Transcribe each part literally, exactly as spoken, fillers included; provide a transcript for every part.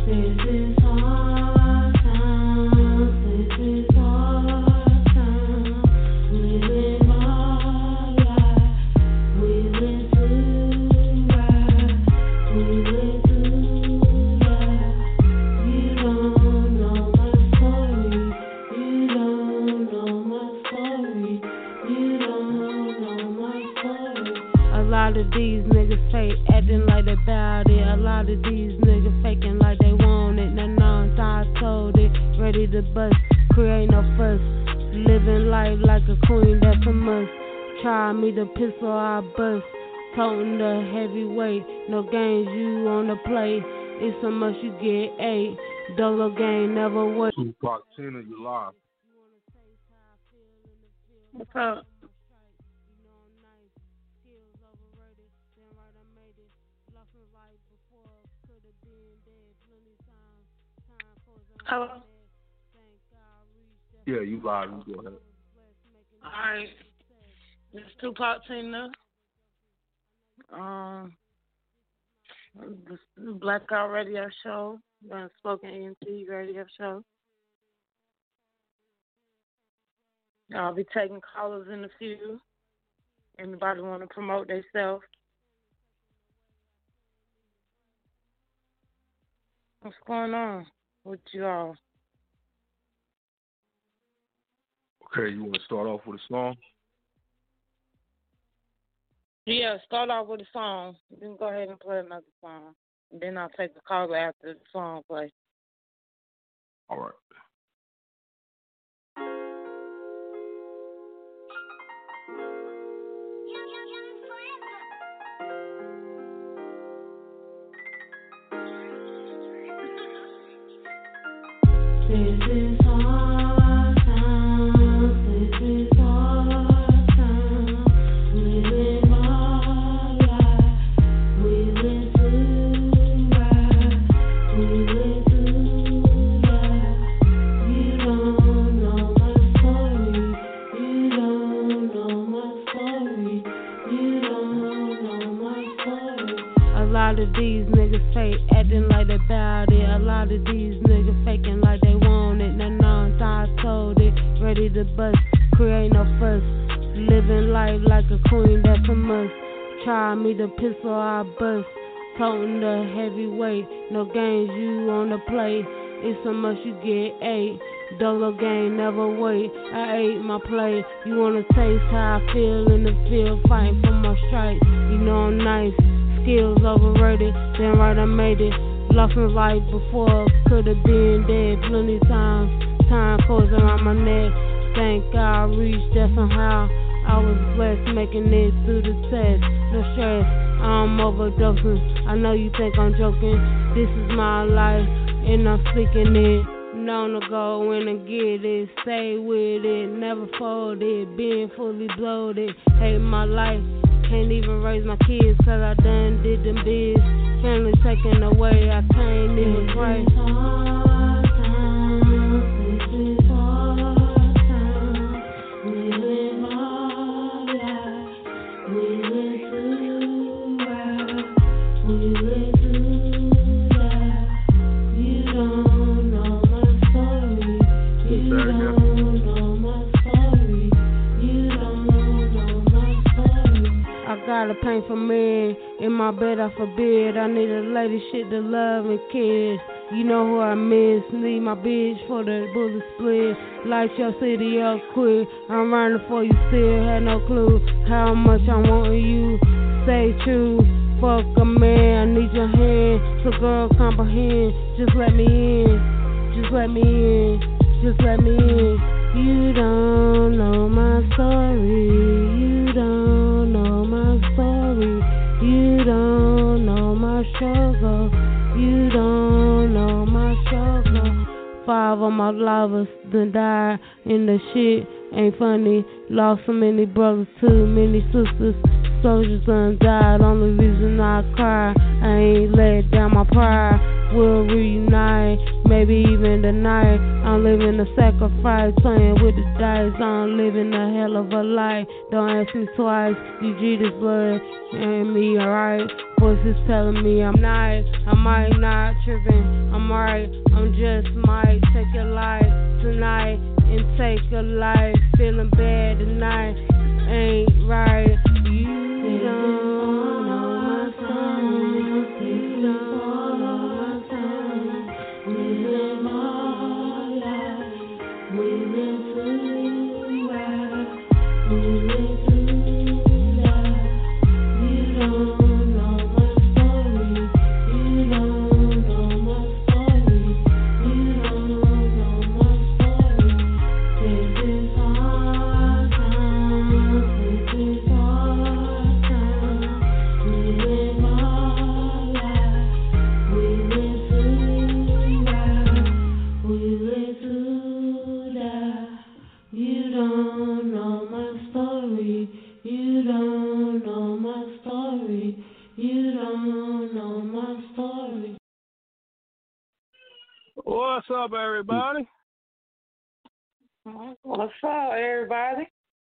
This is hard times, this is hard times. Living our life, we went through life, we went through life. You don't know my story, you don't know my story, you don't know my story. A lot of these niggas fake, acting like they bout it. A lot of these niggas faking like they want it. No, no, I told it, ready to bust, create no fuss. Living life like a queen, that's a must. Try me the pistol, I bust. Toting the heavyweight, no games, you on the play. It's so much you get eight. Dolo game, never wait. Tupac, Tina, you live. What's up? Hello? Yeah, you live. You go ahead. Alright. This is Tupac Tina. Um, this is Blackout Radio Show. Unspoken E N T Radio Show. I'll be taking callers in a few. Anybody want to promote themselves? What's going on with you all? Okay, you want to start off with a song? Yeah, start off with a song. Then go ahead and play another song. And then I'll take the caller after the song plays. All right. This is hard times, this is hard times. Living our life, we went through life, we went through life. You don't know my story, you don't know my story, you don't know my story. A lot of these niggas fake, acting like they bout it. A lot of these niggas faking like they want it. No, no, I told it, ready to bust, create no fuss. Living life like a queen, that's a must. Try me the pistol, I bust. Toting the heavyweight, no games, you on the play. It's so much you get eight. Dolo game, never wait. I ate my plate. You wanna taste how I feel in the field, fighting for my stripes. You know I'm nice. Skills overrated, then right I made it. Lost my life before, could've been dead plenty times. Time goes around my neck. Thank God I reached that somehow. I was blessed making it through the test. No stress, I'm overdosing. I know you think I'm joking. This is my life, and I'm speaking it. Known to go in and get it, stay with it, never fold it, being fully bloated. Hate my life. Can't even raise my kids cause I done did them biz. Family taken away, I can't even pray. This is hard times, this is hard times. Living our life, we went through life, we went through life. You don't know my story, you don't know my story, you don't know my story. I got a painful man in my bed, I forbid. I need a lady shit to love and kiss. You know who I miss. Need my bitch for the bullet split. Light your city up quick. I'm running for you, still had no clue how much I want you. Stay true. Fuck a man, I need your hand. So girl, comprehend. Just let me in. Just let me in. Just let me in. You don't know my story. You don't know my story. You don't know my struggle. You don't know my struggle. Five of my lovers done died in the shit. Ain't funny. Lost so many brothers, too many sisters. soldiers done died. Only reason I cry, I ain't let down my pride. We'll reunite, maybe even tonight. I'm living a sacrifice, playing with the dice. I'm living a hell of a life. Don't ask me twice. You G this blood and me alright. Voices telling me I'm not, I might not tripping. I'm alright, I'm just might take a life tonight and take a life. Feeling bad tonight, ain't right. You don't know my song. You don't know my song. Living my life, living too well, living too loud. You don't know my story. You don't know my story. You don't know my story. This is hard times. This is hard times. Living my life, living too well, living too loud. You don't know my story. You don't know my story. You don't know my story. What's up, everybody? What's up, everybody?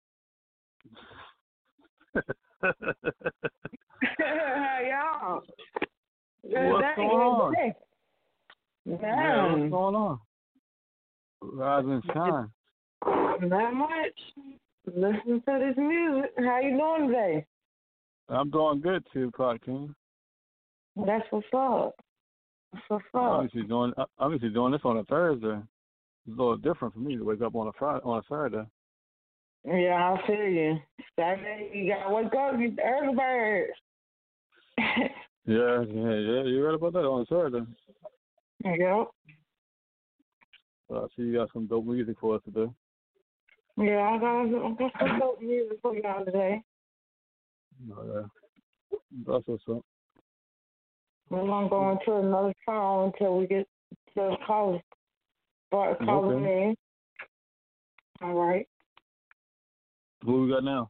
How y'all? Good What's day, going good on? day. Yeah, what's Damn, going on? Rise and shine. not much. Listen to this music. How you doing today? I'm doing good, too, Clark King. That's what's up. That's what's up. Obviously doing, obviously doing this on a Thursday. It's a little different for me to wake up on a Friday, on a Saturday. Yeah, I feel you. Saturday, you gotta wake up, get the early birds. Yeah, yeah, yeah. You read about that on Saturday? Yep. Uh, I see you got some dope music for us today. Yeah, I got, I got some dope music for y'all today. Oh, yeah. That's what's up. We're gonna go into another song until we get to the call. Start calling Okay. in. All right. Who we got now?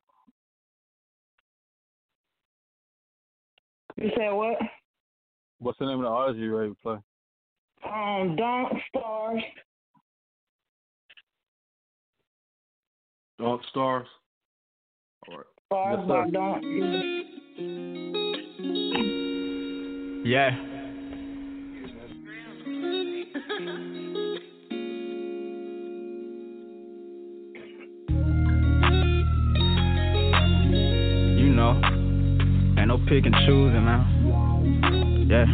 You said what? What's the name of the artist you ready to play? Um, Don't Stars. Dark Stars. All right. Stars Yes, by sir. Don't. Yeah. You know, ain't no pick and choosing, man. Yeah.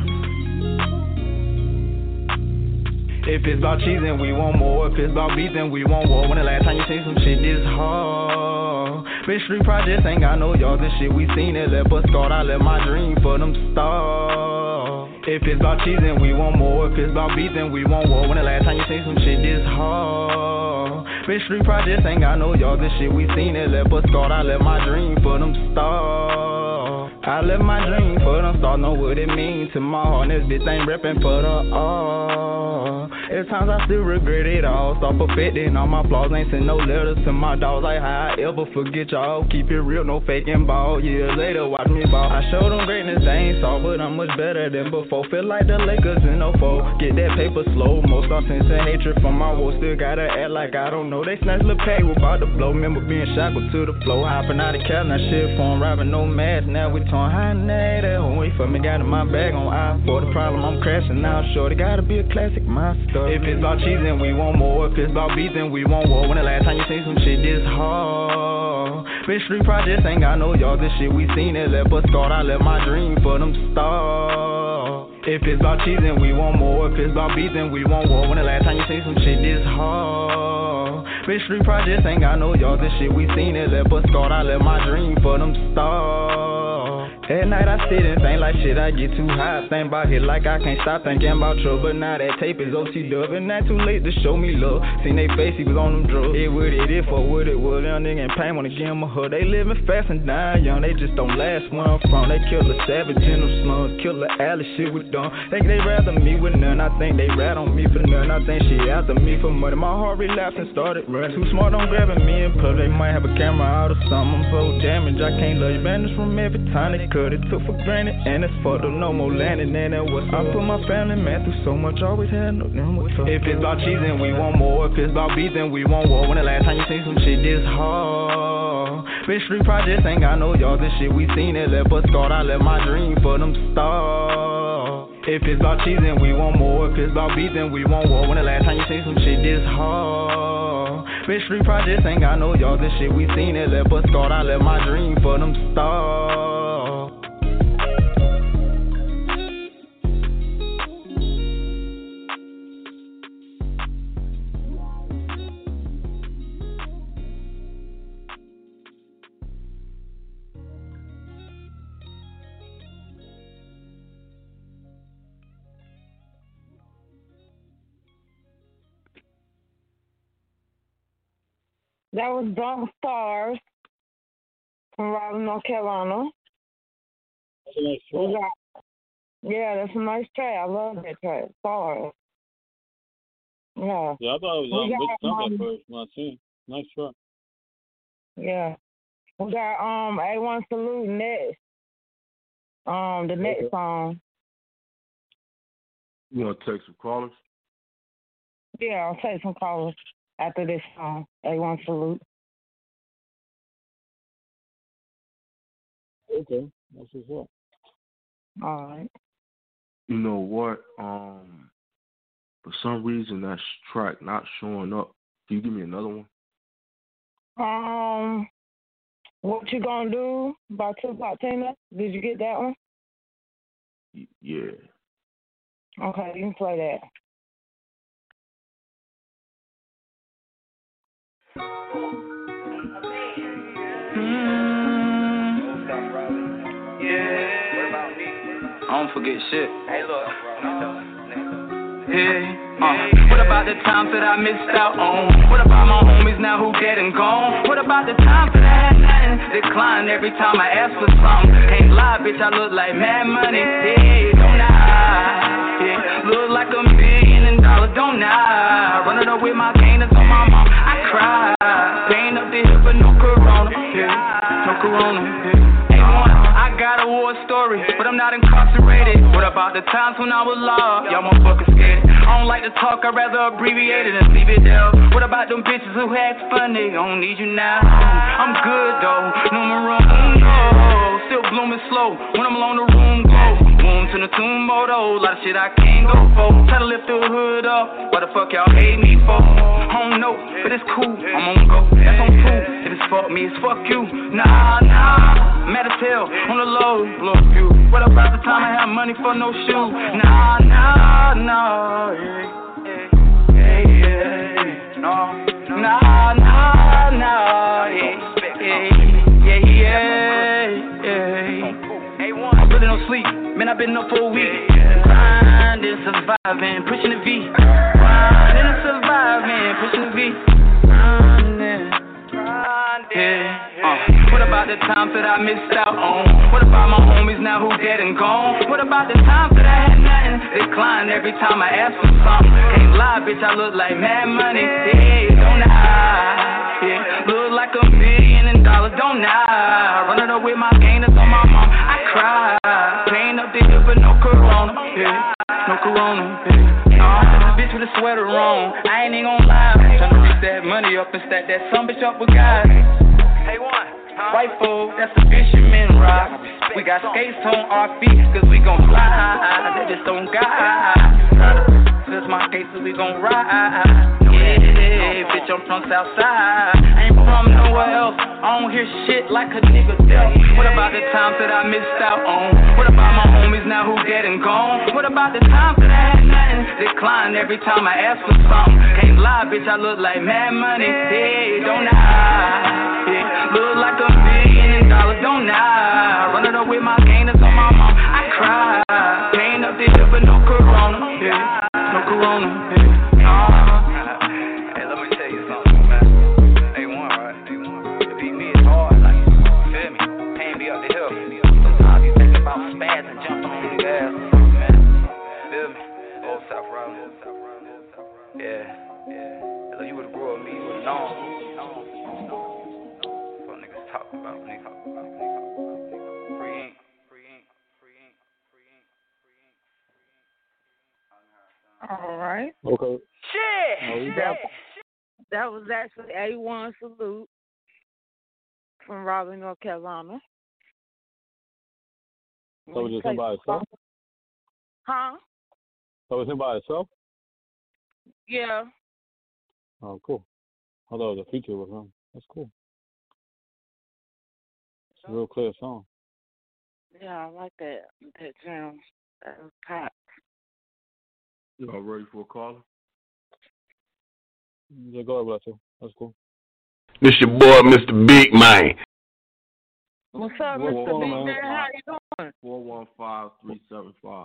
If it's about cheese, then we want more. If it's about beef, then we want war. When the last time you seen some shit this hard? Bitch, street projects ain't got no yards and shit. We seen it, left us scarred. I left my dream for them stars. If it's about cheese, then we want more. If it's about beef, then we want war. When the last time you seen some shit this hard? Bitch, street projects ain't got no yards and shit. We seen it, left us scarred. I left my dream for them stars. I left my dream for them stars. Know what it means to my heart. And this bitch ain't reppin' for the all. At times I still regret it all. Start perfecting all my flaws. Ain't send no letters to my dogs. Like how I ever forget y'all. Keep it real, no faking ball. Years later, watch me ball. I showed them greatness, they ain't saw, but I'm much better than before. Feel like the Lakers in oh four. Get that paper slow. Most are sense and hatred from my woes. Still gotta act like I don't know. They snatch the pay, we about to blow. Remember being shackled to the flow. Hopping out of cab, now shit for 'em. Rapping no mask, now we torn high night. Wait for me, got in my bag on I for the problem. I'm crashing out short. It gotta be a classic, my stuff. If it's about cheese, then we want more. If it's about beef, then we want war. When the last time you seen some shit this hard? Bitch, street projects ain't got no yards and shit. We seen it, left us scarred. I left my dream for them stars. If it's about cheese, then we want more. If it's about beef, then we want war. When the last time you seen some shit this hard? Bitch, street projects ain't got no yards and shit. We seen it, left us scarred. I left my dream for them stars. At night I sit and think like shit, I get too high. Think about it like I can't stop thinking about trouble. Now that tape is O C dub, and not too late to show me love. Seen they face, he was on them drugs. It what it is for what it was. Young nigga in pain, wanna give him a hug. They living fast and dying young, they just don't last where I'm from. They kill the savage in them slums, kill the alley, shit with dumb. Think they rather me with none, I think they rat on me for none. I think she after me for money. My heart relapsed and started running. Too smart on grabbing me in public, might have a camera out or something. I'm so damaged, I can't love you. Banners from every time they cut it, took for granted, and it's fucked up, no more landing. And that was I put my family man through so much, always had no number. If it's about cheese, then we want more. If it's about beef, then we want war. When the last time you seen some shit this hard? Bitch, street projects ain't got no yards and shit. We seen it, left us scarred. I left my dream for them stars. If it's about cheese, then we want more. If it's about beef, then we want war. When the last time you seen some shit this hard? Bitch, street projects ain't got no yards and shit. We seen it, left us scarred. I left my dream for them stars. That was Drunk Stars from Raleigh, North Carolina. That's a nice We track. got, yeah, that's a nice track. I love that track. Stars. Yeah, Yeah, I thought it was we um, Big got Thumb at um, first when I seen it. Nice track. yeah, we got um A one Salute next. Um, the next Okay. song. You want to take some callers? Yeah, I'll take some callers after this song. A one Salute. Okay, that's what's up. All right. You know what? Um, for some reason that track not showing up. Can you give me another one? Um, what you gonna do by Tupac Tina? Did you get that one? Y- yeah. Okay, you can play that. Yeah. I don't forget shit. Hey, look. Hey, uh, what about the times that I missed out on? What about my homies now who dead and gone? What about the times that I had nothing? Decline every time I ask for something. Can't lie, bitch, I look like mad money. Yeah, don't I? Yeah, look like a million dollars, don't I? Running up with my gainers on my mom. I cry. Pain up the hill, but no corona. Yeah, no corona. Yeah. I got a war story, but I'm not incarcerated. What about the times when I was lost? Y'all motherfuckers scared. I don't like to talk, I'd rather abbreviate it and leave it there. What about them bitches who act funny? I don't need you now. I'm good though, numero uno. Still blooming slow when I'm alone, the room glow. Wound to the tumbo, lot of shit I can't go for. Try to lift the hood up, what the fuck y'all hate me for? I don't know, but it's cool, I'm on go. That's on proof. If it's fuck me, it's fuck you. Nah, nah, mad as hell on the low, look you. What about the time I have money for no shoe? Nah, nah, nah, yeah, yeah, yeah, no, nah, nah, nah, yeah, yeah, yeah, yeah. I really don't sleep, man, I've been up for a week. Grinding, surviving, pushing the V. Grinding and surviving, pushing the V. Grinding, yeah. Uh, what about the times that I missed out on? What about my homies now who dead and gone? What about the times that I had nothing? Decline every time I ask for something. Can't lie, bitch, I look like mad money. Yeah, don't I? Yeah, look like a million dollars, don't I? Running up with my gainers on my mom. I cry. Pain up the hill, but no corona. Yeah, no corona. Yeah. Uh, this bitch with a sweater on. I ain't even gon' lie. Tryna reach that money up and stack that some bitch up with guys. Hey, one. White folk, that's a fisherman rock. We got skates on our feet, cause we gon' fly. They just don't guide. Cause my skates, so we gon' ride. Yeah, bitch, I'm from Southside. I ain't from nowhere else. I don't hear shit like a nigga dealt. What about the times that I missed out on? What about my homies now who dead and gone? What about the times that I had nothing? Decline every time I ask for something. Can't lie, bitch, I look like mad money. Yeah, don't I? Yeah, look like a million dollars, don't I? Running up with my gainers but no corona, yeah. No corona, yeah. Uh-huh. Hey, let me tell you something, man. A one, right? To beat me is hard, like, feel me? Pain be up the hill. Sometimes you think about spaz and jumping on the gas or something, man. Feel me? Old South Rollins. Yeah, yeah. So you would've grew up with me, you would've known. What niggas talk about, nigga. Free ink, free ink, free ink, free ink, free ink. All right. Okay. Shit! Are we That, back? that was actually A one Salute from Raleigh, North Carolina. So was just him by itself? Huh? So was him by itself? Yeah. Oh, cool. I thought it was a feature with him. That's cool. It's a real clear song. Yeah, I like that that jam. That was hot. Y'all ready for a caller? Yeah, go ahead, Bless you. That's cool. This your boy, Mister Big Man. What's up, What's Mister going Big on, Man? man? How you doing? Four one five three seven five.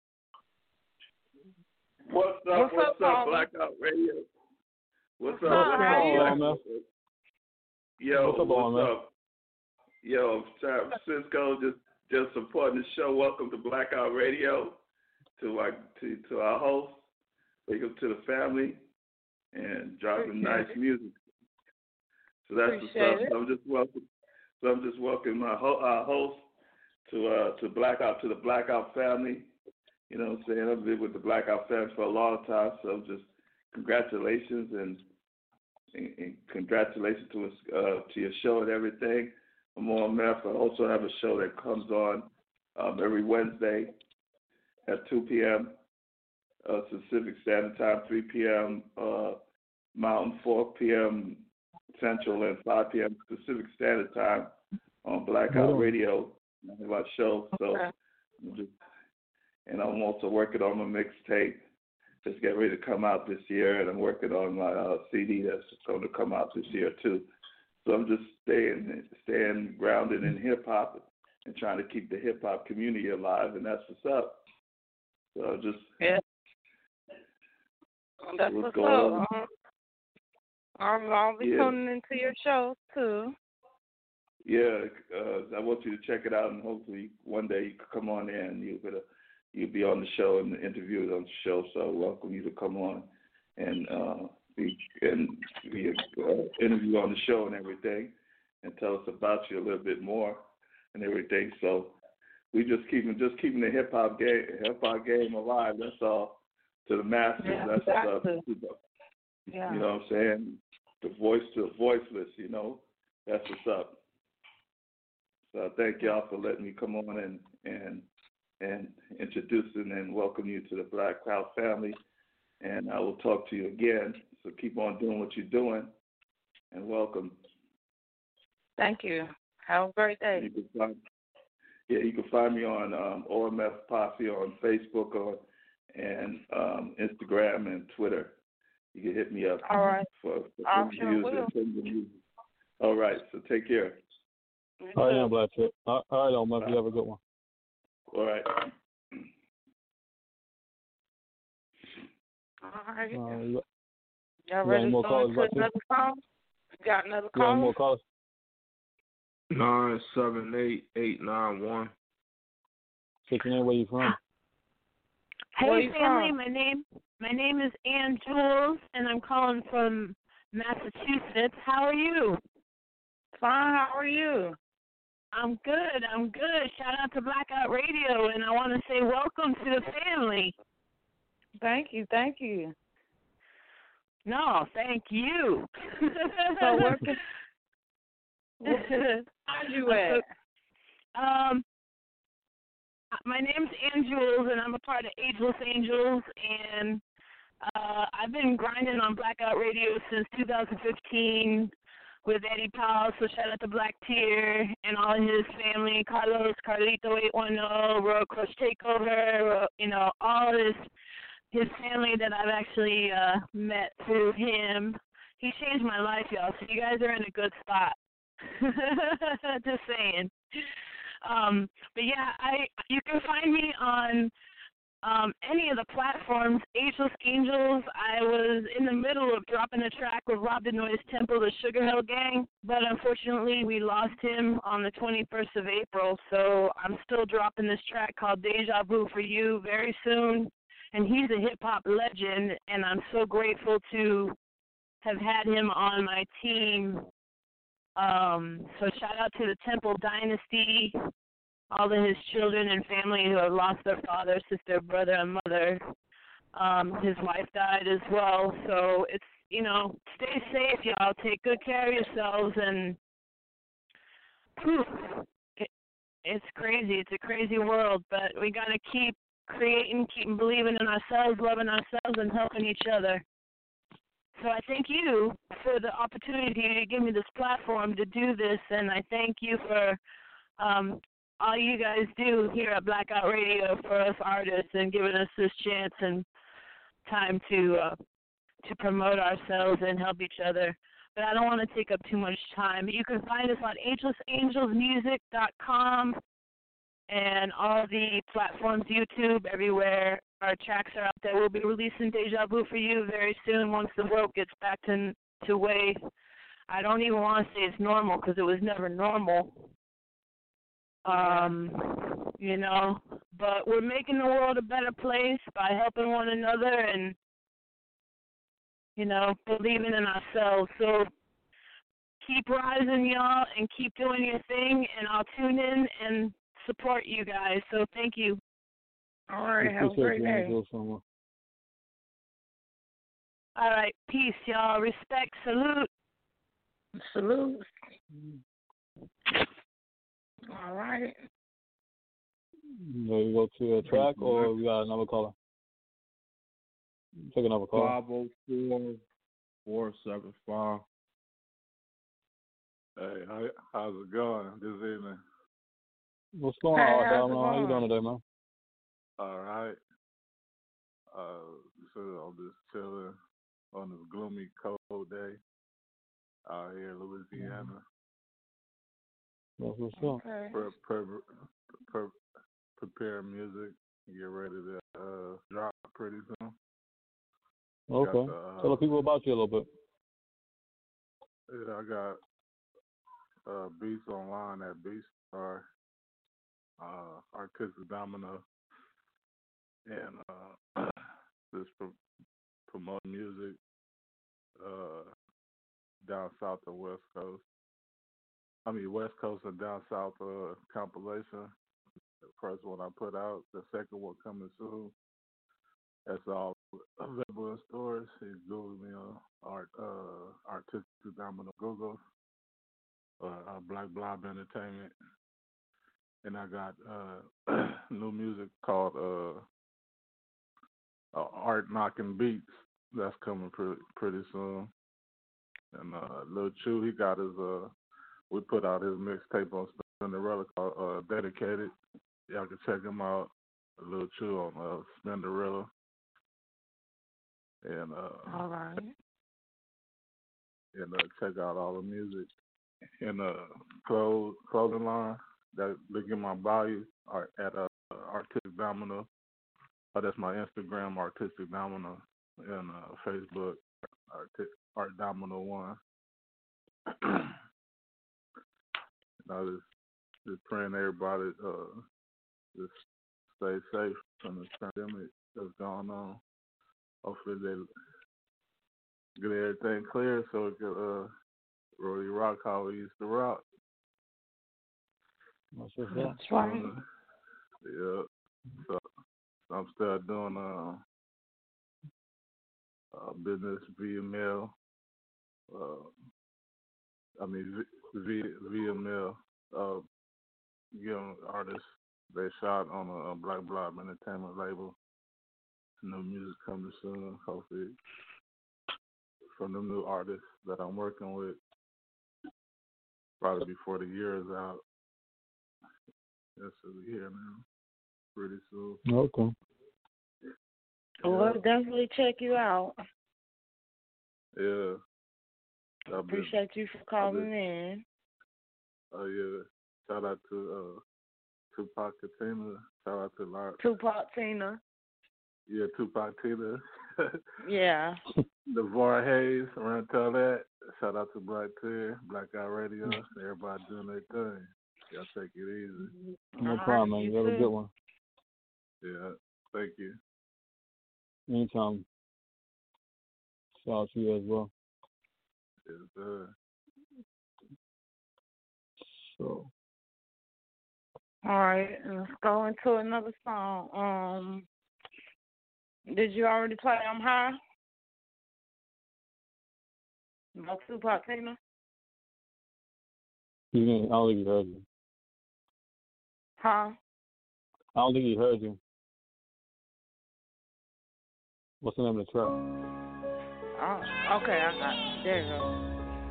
What's up? What's What's, up, up, Paul? Blackout Radio? What's up? What's up, What's how up, you? Black- on, man? Yo, What's up, what's on, man? up? Yo, San Francisco, just just supporting the show. Welcome to Blackout Radio, to our to, to our host. Welcome to the family, and dropping Appreciate nice it. music. So that's Appreciate what's up. it. So I'm just welcome. So I'm just welcoming my ho- our host to uh to Blackout to the Blackout family. You know what I'm saying? I've been with the Blackout family for a long time, so just congratulations and, and, and congratulations to us uh, to your show and everything. I'm on Meth. I also have a show that comes on um, every Wednesday at two p.m. Uh, Pacific Standard Time, three p.m. Uh, Mountain, four p.m. Central, and five p.m. Pacific Standard Time on Blackout Oh. Radio. I have our show, so Okay. I'm just, and I'm also working on my mixtape. It's getting ready to come out this year, and I'm working on my uh, C D that's going to come out this year too. So I'm just staying staying grounded in hip hop and trying to keep the hip hop community alive, and that's what's up. So just Yeah. That's what's what's going up. on. Um, I'll, I'll be Yeah. tuning into your show too. Yeah, uh, I want you to check it out, and hopefully one day you can come on there and you'll get a, you'll be on the show and interviewed on the show. So I welcome you to come on and uh, be and be uh, interview on the show and everything, and tell us about you a little bit more and everything. So we just keeping just keeping the hip hop game hip hop game alive. That's all to the masses. Yeah, That's uh, exactly. you Yeah. know what I'm saying. The voice to the voiceless. You know, that's what's up. So thank y'all for letting me come on and and and introducing and welcome you to the Black Cloud family. And I will talk to you again. So keep on doing what you're doing, and welcome. Thank you. Have a great day. You can find, yeah, you can find me on um, O M F Posse on Facebook or and um, Instagram and Twitter. You can hit me up All right. for, for I sure interviews will. and send the music. All right, so take care. You All right, too. I'm Black Chip. All right, on, man. You have a good one. All right. All right. Uh, you Y'all got ready any to more go callers, into Black Chip? another call? You got another You got any call? more callers? Nine seven eight eight nine one. State your name, where you from? Where Hey you family, from? my name my name is Ann Jules, and I'm calling from Massachusetts. How are you? Fine. How are you? I'm good. I'm good. Shout out to Blackout Radio, and I want to say welcome to the family. Thank you. Thank you. No, thank you. So where can where are you at? Um, my name's Ann Jules, and I'm a part of Ageless Angels, and uh, I've been grinding on Blackout Radio since two thousand fifteen with Eddie Powell, so shout out to Black Tier and all his family, Carlos, Carlito eight one zero, Royal Crush Takeover, you know, all his his family that I've actually uh, met through him. He changed my life, y'all, so you guys are in a good spot. Just saying. Um, but yeah, I you can find me on um, any of the platforms. Ageless Angels, I was in the middle of dropping a track with Rob the Noise Temple, the Sugar Hill Gang, but unfortunately we lost him on the twenty-first of April, so I'm still dropping this track called Deja Vu for you very soon, and he's a hip-hop legend, and I'm so grateful to have had him on my team. Um, so shout out to the Temple Dynasty, all of his children and family who have lost their father, sister, brother, and mother. Um, his wife died as well. So it's, you know, stay safe, y'all. Take good care of yourselves. And whew, it, it's crazy. It's a crazy world. But we got to keep creating, keep believing in ourselves, loving ourselves, and helping each other. So I thank you for the opportunity to give me this platform to do this, and I thank you for um, all you guys do here at Blackout Radio for us artists and giving us this chance and time to uh, to promote ourselves and help each other. But I don't want to take up too much time. You can find us on ageless angels music dot com and all the platforms, YouTube, everywhere. Our tracks are out there. We'll be releasing Deja Vu for you very soon once the world gets back to, to way, I don't even want to say it's normal because it was never normal. Um, you know, but we're making the world a better place by helping one another and, you know, believing in ourselves. So keep rising, y'all, and keep doing your thing, and I'll tune in and support you guys. So thank you. All right, have a great day. All right, peace, y'all. Respect, salute. Salute. All right. So you go to a track, or we got another caller? Take another call. five oh four, four seven five. Hey, how, how's it going this evening? What's going Hey, on, how's it Adam? How you going? doing today, man? All right. Uh, so I'm just chilling on this gloomy, cold day out here in Louisiana. That's what's up. Okay. Pre- pre- pre- prepare music, get ready to uh, drop pretty soon. Okay. Got the, uh, Tell the people about you a little bit. Yeah, I got uh, beats online at Beatstar, uh, Artistic Domino, and uh, just pro- promote music uh, down south and west coast. I mean west coast and down south uh, compilation. The first one I put out, the second one coming soon. That's all available in stores. It's Google me on art, uh, Artistic Domino Google, uh, uh, Black Blob Entertainment, and I got uh, new music called uh, uh, Art Knocking Beats. That's coming pretty pretty soon. And uh, Lil Chew, he got his uh, we put out his mixtape on Spinderella called uh, Dedicated. Y'all can check him out. Lil Chew on uh, Spinderella. And uh, All right. and uh, check out all the music and uh, clothes clothing line that look at my bio are at uh, Artistic Domino. Oh, that's my Instagram, Artistic Domino, and uh, Facebook, Art, Art Domino One. And I just just praying everybody uh, just stay safe from this pandemic that's going on. Hopefully they get everything clear so it can uh, really rock how we used to rock. That's what's up. That's right. Uh, yeah. So, so I'm still doing uh, uh, business via mail. Uh, I mean v- via via mail. Uh, giving artists they shot on a, a Black Blob Entertainment label. New music coming soon, hopefully, from the new artists that I'm working with, probably before the year is out. That's what we here now, pretty soon. Okay. Well, we'll definitely check you out. Yeah. I've been- Appreciate you for calling in. Oh, yeah. Shout out to uh, Tupac Katina. Shout out to Lar- Tupac Tina. Yeah, Tupac Tina. Yeah. Navarre Hayes, around all that. Shout out to Black Tear, Black Eye Radio. Everybody doing their thing. Y'all take it easy. No All problem, right, man. you You have a too. good one. Yeah, thank you. Anytime. Shout out to you as well. Yes, sir. So, All right, let's go into another song. Um, did you already play I'm High? No Tupac Tina? you didn't, I don't think he heard you. Huh? I don't think he heard you. What's the name of the track? Oh, okay, I got it. There you go.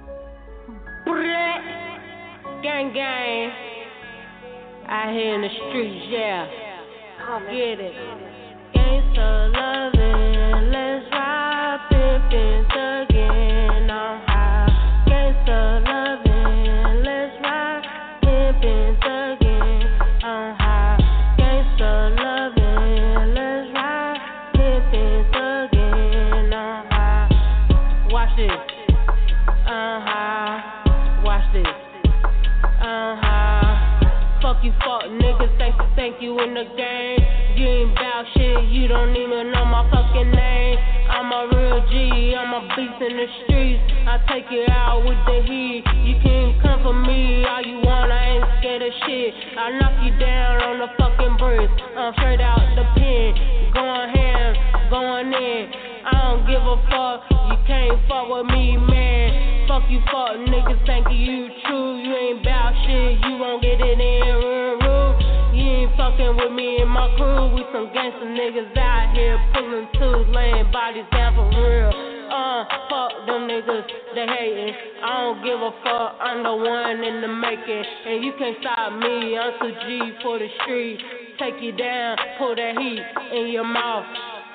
Gang, gang. Out here in the streets, yeah. Get it. Gangsta loving, let's ride, pimpin' thuggin', I'm high. Gangsta loving, let's ride, pimpin' thuggin', I'm high. Gangsta loving, let's ride, pimpin' thuggin', I'm high. Watch this. I'm high. Watch this. I'm high. Fuck you, fuck niggas. Thank you, thank you in the game. You ain't bout shit. You don't even know my fucking name. I'm a real G. I'm a beast in the streets. I take you out with the heat. You can't come for me all you want. I ain't scared of shit. I knock you down on the fucking bricks. I'm straight out the pen. Going ham, going in. I don't give a fuck. You can't fuck with me, man. Fuck you, fuck niggas, thank you, true. You ain't bout shit, you won't get it in, real, real. You ain't fucking with me and my crew. We some gangsta niggas out here pulling tools, laying bodies down for real. Uh, fuck them niggas, they hating. I don't give a fuck, I'm the one in the making. And you can't stop me, I'm too G for the street. Take you down, pull that heat in your mouth.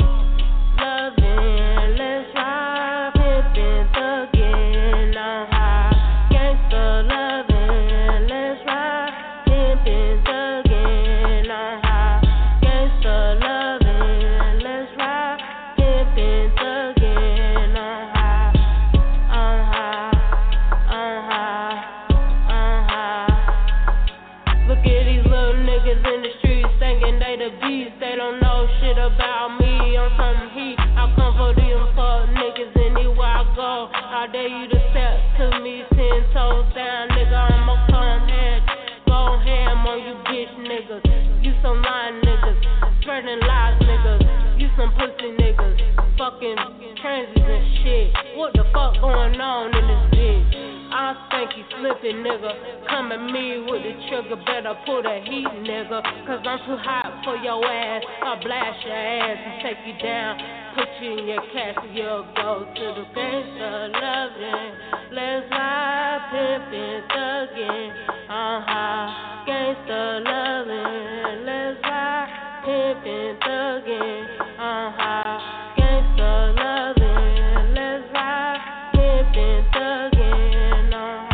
Loving, let's ride, pimpin', thuggin', I'm high. Gangsta loving, let's ride, pimpin', thuggin', I'm high. Gangsta loving, let's ride, pimpin', thuggin', I'm high. I'm high, I'm high, I'm high. Look at these little niggas in the streets thinking they the beast. They don't know shit about me. On some heat, I come for them fuck niggas anywhere I go. I dare you to step to me, ten toes down, nigga. I'ma come hand, go ham on you bitch niggas. You some lying niggas, spreading lies niggas. You some pussy niggas, fucking transies and shit. What the fuck going on in this bitch? I think you slipping, nigga. Come at me with the trigger, better pull the heat, nigga. Cause I'm too hot for your ass. I'll blast your ass and take you down. Put you in your castle, you'll go to the gangsta loving. Let's ride, pimpin', thuggin', I'm high. Gangsta loving, let's ride, pimpin', thuggin', I'm high. Gangsta loving, let's ride, pimpin', thuggin', I'm high.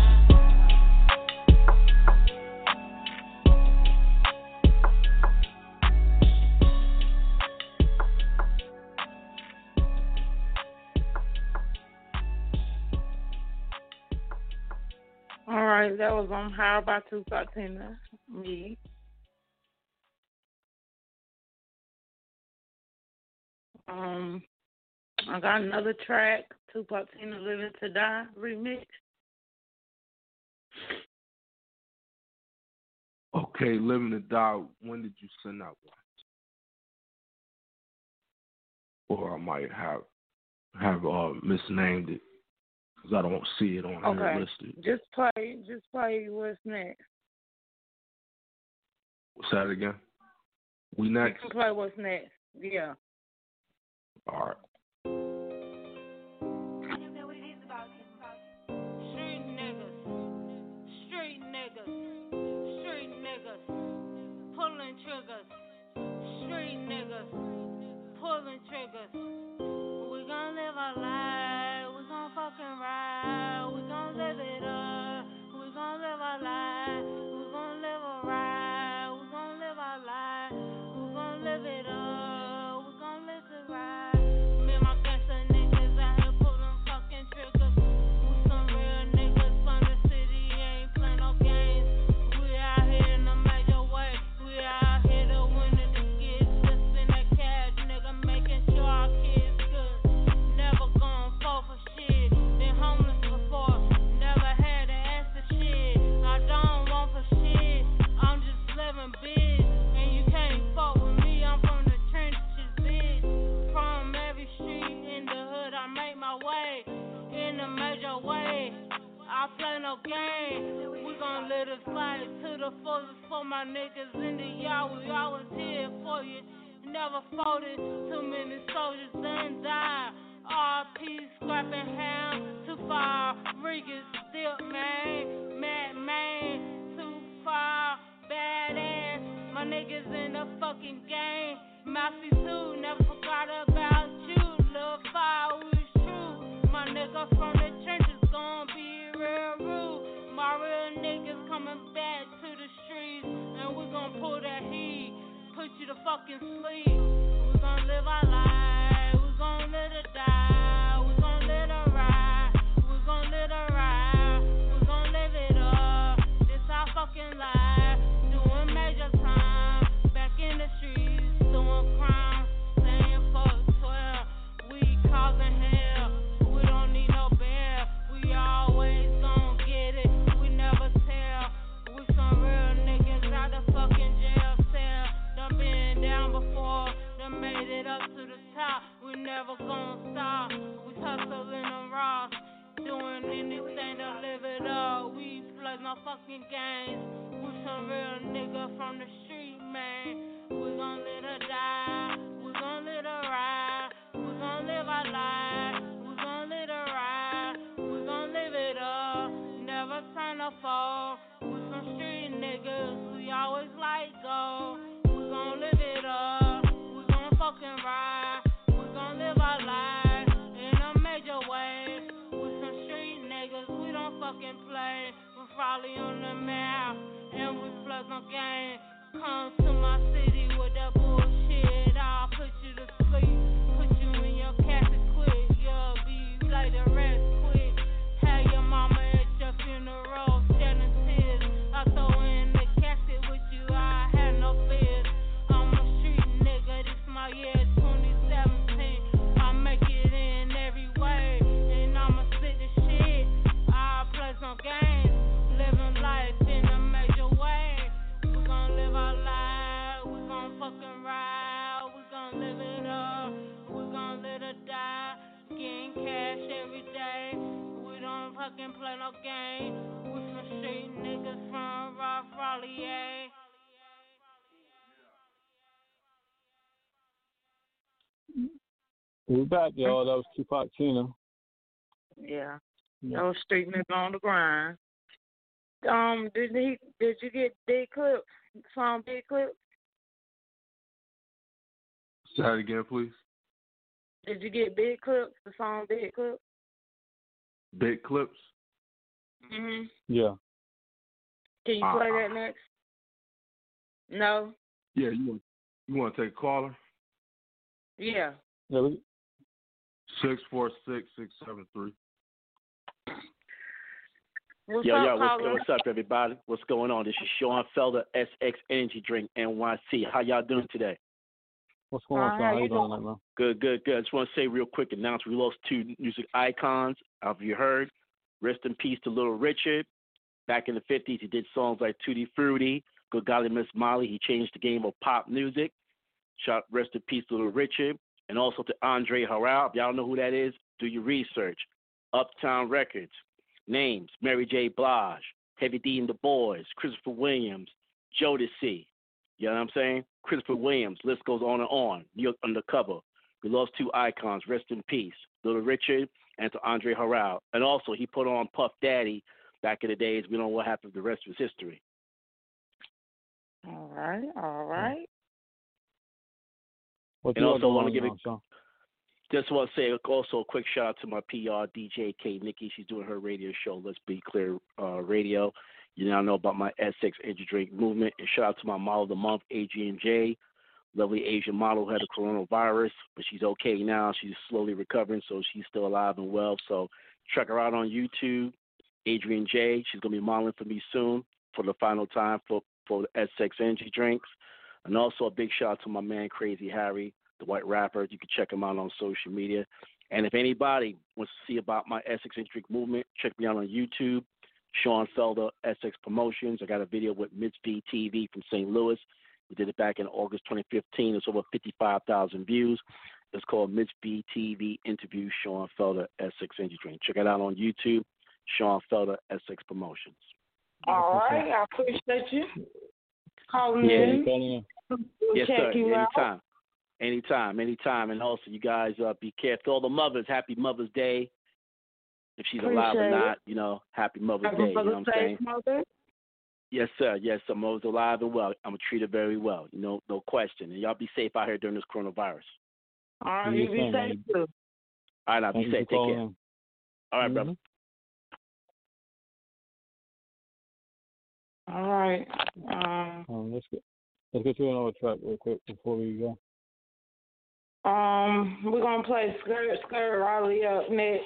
All right, that was on How by Tupac Tina. Me. Um, I got another track, Tupac Tina Living to Die remix. Okay, Living to Die, when did you send that one? Or I might have have uh, misnamed it because I don't see it on Okay, here listed. just play, just play what's next. Say that again. We You next. can play what's next. Yeah. All right. Street niggas, street niggas, street niggas, pulling triggers, street niggas, pulling triggers. We gon' live our life, we gon' fucking ride, we gon' live it up, we gon' live our life, we gon' live a ride, we gon' live our life, we gon' live it up, we I play no game. We gon' let it slide to the fullest for my niggas in the yard. We always here for you. Never folded. Too many soldiers done died. R P scrapping ham. Too far. Riggers still man. Mad man. Too far. Badass. My niggas in the fucking game. Mousy too. Never forgot about you. Lil' fire was true. My nigga from the trenches gon' be real rude. My real niggas coming back to the streets, and we gon' pull that heat, put you to fucking sleep. We gon' live our life, we gon' let it die, we gon' let it ride, we gon' let it ride, we gon' live it up. This our fucking life, doing major time, back in the streets, doing crime, saying fuck twelve, we causing hell, we don't need no bail, we always gon' get it, we never tell, we some real niggas out the fucking jail cell, done been down before, done made it up to the top, we never gon' stop, we hustling and raw, doing anything to live it up, we play no fucking games, we some real nigga from the street, man, we gon' let her die, we gon' let her ride, we gon' live our life, we gon' let her ride, we gon' live it up, never turn a foe, we some street niggas, we always like go, we gon' live it up, we gon' fucking ride, we gon' live our life, in a major way, we some street niggas, we don't fucking play, we probably on the map, and we plus no game, come to my city with that bullshit, I'll put you to sleep, put you in your casket quick, you'll be like the rest quick, have your mama at your funeral, shedding tears, I throw in the casket with you, I had no fears, I'm a street nigga, this my year twenty seventeen, I make it in every way, and I'ma spit the shit, I play some games, living life in a major way, we gon' live our life, we gon' fucking ride, we gon' live it up, we gon' let it die, getting cash every day, we don't fucking play no game, we some street niggas from Rock Raleigh, yeah. We back, y'all. That was Tupac Tina. Yeah. Yeah. No street nigga on the grind. Um, did he? Did you get Big Clips? Song Big Clips? Say that again, please. Did you get Big Clips? The song Big Clips? Big clips. Mhm. Yeah. Can you Uh, play that next? No. Yeah, you want you want to take a caller? Yeah. Yeah. We, Six four six six seven three. What's yo, up, yo, what's, caller? what's up, everybody? What's going on? This is Sean Felder, S X Energy Drink, N Y C. How y'all doing today? what's going on, Uh, Sean? how How you you doing doing? tonight, man? Good, good, good. I just want to say real quick, announce we lost two music icons. Have you heard? Rest in peace to Little Richard. Back in the fifties, he did songs like Tutti Frutti, Good Golly Miss Molly. He changed the game of pop music. Shout rest in peace to Little Richard. And also to Andre Harrell. If y'all know who that is, do your research. Uptown Records. Names, Mary J. Blige, Heavy D and the Boys, Christopher Williams, Jodeci. You know what I'm saying? Christopher Williams. List goes on and on. New York Undercover. We lost two icons. Rest in peace. Little Richard and to Andre Harrell. And also, he put on Puff Daddy back in the days. We don't know what happened. The rest was history. All right. All right. What And you also got want to going give on, it. Sean? Just want to say also a quick shout out to my P R, D J K Nikki. She's doing her radio show, Let's Be Clear uh, Radio. You now know about my S X Energy Drink movement. And shout out to my model of the month, Adrian J. Lovely Asian model who had the coronavirus, but she's okay now. She's slowly recovering, so she's still alive and well. So check her out on YouTube, Adrian J. She's going to be modeling for me soon for the final time for, for the S X Energy Drinks. And also a big shout out to my man, Crazy Harry, the white rapper. You can check him out on social media. And if anybody wants to see about my S X Drink movement, check me out on YouTube, Sean Felder, S X Promotions. I got a video with Mitz V T V from Saint Louis. We did it back in August twenty fifteen. It's over fifty-five thousand views. It's called Mitz V T V Interview Sean Felder, S X Drink. Check it out on YouTube, Sean Felder, Essex Promotions. All right, I appreciate you calling Yeah. in. We'll Yes, check sir. you out. Anytime. Anytime, anytime. And also, you guys uh, be careful. All the mothers, happy Mother's Day. If she's alive or Appreciate not, you know, happy Mother's Happy Day. You know Mother's what I'm Day, saying? Mother. Yes, sir. Yes, sir. Mother's alive and well. I'm going to treat her very well. You know, no question. And y'all be safe out here during this coronavirus. All right, You you be too, safe man. too. All right, I'll Thank be you safe. for Take calling care. in. All right, Mhm. brother. All right. Um, Um, let's get let's get to another track real quick before we go. um, we're gonna play Skirt Skirt Raleigh up next.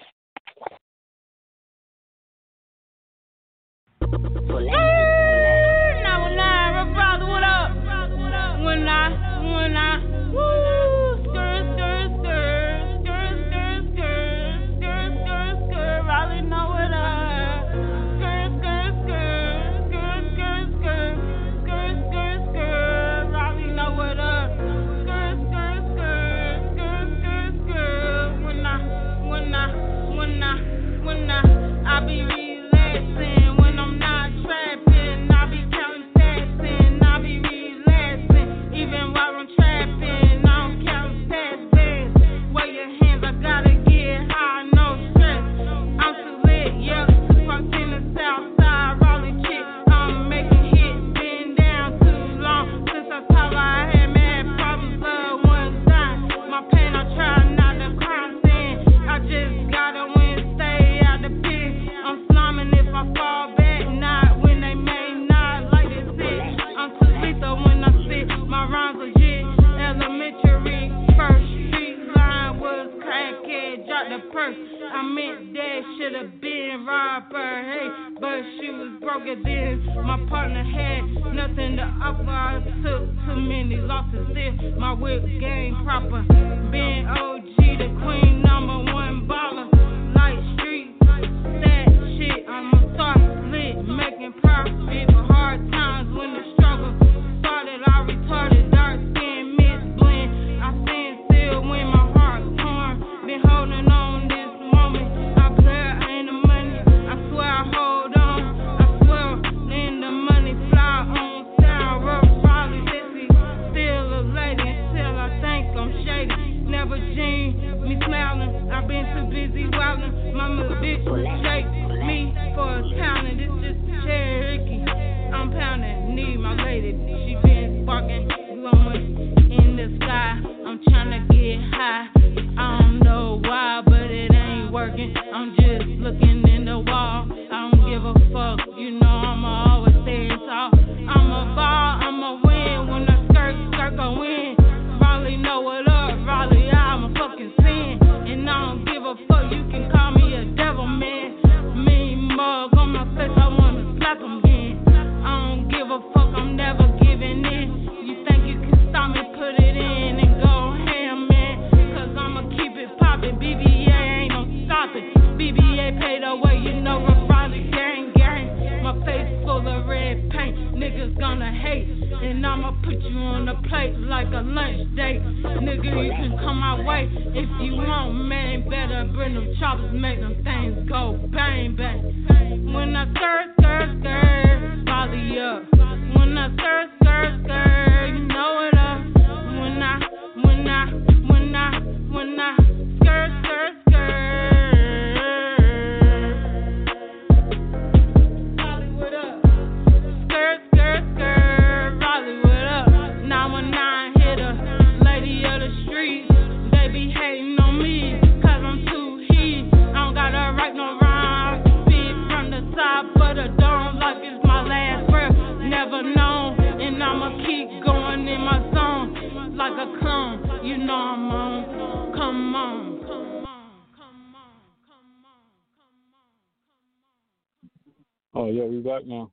Now when I, brother, what up? When I, when I, woo, skirt, skirt, skirt, skirt, skirt, skirt, skirt, skirt, skirt, Raleigh, know what up? Skirt, skirt, skirt, skirt, skirt, skirt, skirt, skirt, skirt, Raleigh, know what up? Skirt, skirt, skirt, skirt, skirt, skirt. When I, when I, when I, when I, I be relaxing when I'm not trapping. I be counting stacks and I be relaxing. Even while I'm trapping, I don't count stats fast. Weigh your hands, I gotta get high, no stress. I'm too lit, yeah. Parked in the south side, Raleigh chick. I'm making hits, been down too long. Since I saw I had mad problems, loved ones dying. My pain, I try not to cry, I'm saying I just gotta win, stay out the pit. I'm slamming if I fall back, not when they may not like this shit. I'm too lethal when I sit, my rhymes legit. Elementary, first street line was crackhead, dropped the purse. I meant that should've been robber, hey, but she was broken then. My partner had nothing to offer, I took too many losses still. My whip game proper, being O G, the queen, number one baller. Light street, that shit, I'ma start lit, making profit for hard times when the struggle started. I retarded, dark skin, miss blend. I stand still when my heart torn. Been holding on this moment. I play in the money. I swear I hold on. I swear in the money fly on style. Rough Raleigh, sexy, still a lady until I think I'm shady. Never jean, me smiling. I've been too busy wildin'. My little bitch shake me for a talent. It's just Cherokee. I'm pounding, need my lady. She been sparking, glowing in the sky. I'm tryna get high. I don't know why, but it ain't working. I'm just looking in the wall. I don't give a fuck. You know I'ma always stay tall. I'ma ball, I'ma win. When I skirt, skirt go in. Raleigh know what up. Raleigh, I'm a fucking sin. And I don't give a fuck. You can call me a devil, man. Mean mug on my face. I wanna slap him again. I don't give a fuck. I'm never giving in. You think you can stop me? Put it in and go ham, man. Cause I'ma keep it poppin'. B B A ain't no stopping. B B A paid away. You know rough Raleigh gang gang. My face full of red paint. Niggas gonna hate. And I'ma put you on the plate like a lunch date. Nigga, you can come my way if you want, man. Better bring them choppers, make them things go bang bang. When I skirt, skirt, skirt, Raleigh up. When I skirt, skirt, skirt, you know it up. When I, when I, when I, when I skirt, skirt, skirt. Raleigh, what up? Skirt, skirt, skirt, Raleigh, what up? nine one nine hitter, lady of the street. They be hating on me, cause I'm too heat. I don't gotta write no rhymes. Spit from the side, but a dome like it's my last breath. Never known, and I'ma keep going in my zone like a clone. You know I'm on. Come on. Oh yeah, we back now.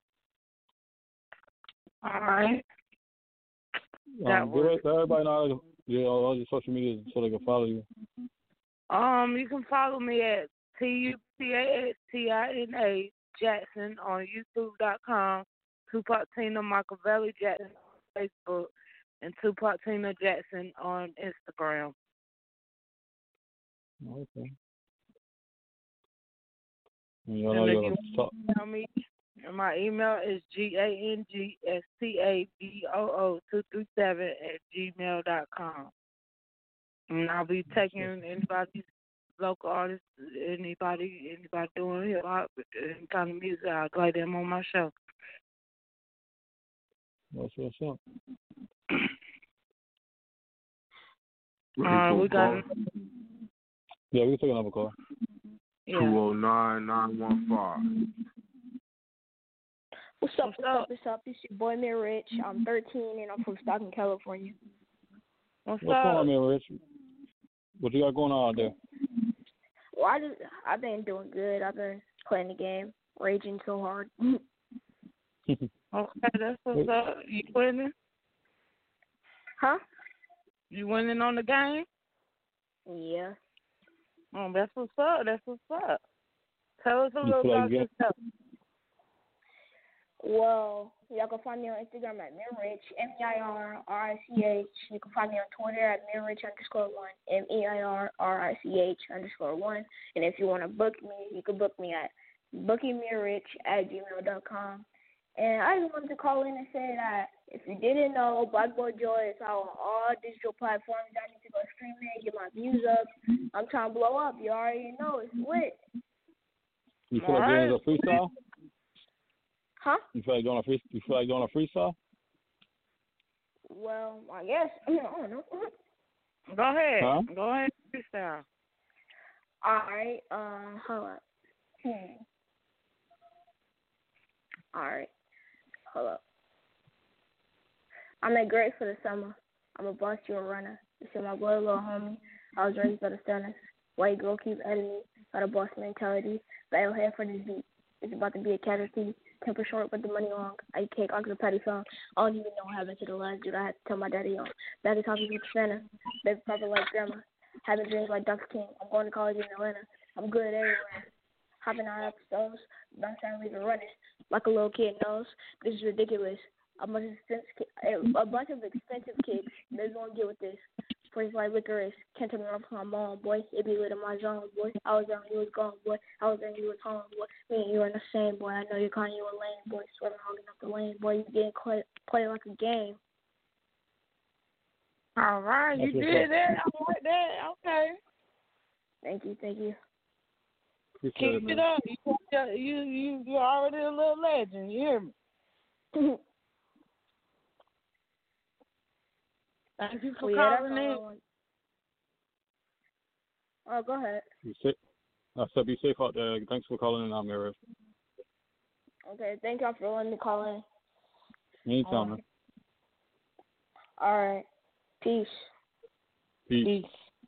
All right. That Um, give it, let everybody know how to, yeah, all your social media so they can follow you. Um, you can follow me at T U P A S T I N A Jackson on YouTube dot com, Tupac Tina Machiavelli Jackson on Facebook, and Tupac Tina Jackson on Instagram. Okay. You know And if you're you gonna talk. email me, my email is G A N G S T A B O O two three seven at gmail dot com. And I'll be taking anybody's local artists, anybody, anybody doing hip hop, any kind of music. I'll play them on my show. What's what's up? Uh, we got. Yeah, we can take another call. Yeah. two oh nine, nine one five. What's up, what's up, what's up? It's your boy, Mir Rich. I'm thirteen, and I'm from Stockton, California. What's, What's up? going on, Mir Rich? What you got going on out there? Well, I just, I've been doing good. I've been playing the game, raging so hard. Okay, that's what's up. You winning? Huh? You winning on the game? Yeah. Oh, that's what's up. That's what's up. Tell us a You little feel like about you- yourself. Well, y'all can find me on Instagram at Mirrich, M E I R R I C H. You can find me on Twitter at Mirrich underscore one, M E I R R I C H underscore one. And if you want to book me, you can book me at bookingmirrich at gmail dot com. And I just wanted to call in and say that if you didn't know, Black Boy Joy is out on all digital platforms. I need to go stream it, get my views up. I'm trying to blow up. You already know it's lit. You feel like doing a freestyle? Huh? You feel like doing a free? You feel like doing a freestyle? Well, I guess. I don't know. Go ahead. Huh? Go ahead. Freestyle. All right. Uh, hold up. Hmm. All right. Hold up. I made great for the summer. I'm a boss, you a runner. You see my boy, little homie. I was raised by the stunners. White girl keep adding me. Got a boss mentality. Battle head for this beat. It's about to be a casualty. Temper short, but the money long. I eat cake, I the patty song. I don't even know what happened to the last dude I had to tell my daddy on. Back in talking with Santa. Baby papa like grandma. Having dreams like Doctor King. I'm going to college in Atlanta. I'm good everywhere. Hopping on episodes. Don't sound leaving running. Like a little kid knows. This is ridiculous. A bunch of expensive, a bunch of expensive kids. They're going to get with this. Praise like licorice. Can't tell me off my mom, boy. It be lit in my zone, boy. I was down, you was gone, boy. I was in, you was home, boy. Me and you in the same, boy. I know you're calling you a lane, boy. Sweating hogging up the lane, boy. You getting play, play like a game. All right, you That's did what's that. I like that. Okay. Thank you, thank you. Keep it up. You, you, you, you're already a little legend. You hear me? Thank you for Well, yeah, calling that's in. all I want. Oh, go ahead. Be safe. I said be safe out there. Thanks for calling in, Mir. Okay, thank y'all for letting me call in. Anytime, Um, man. All right. Peace. Peace. Peace.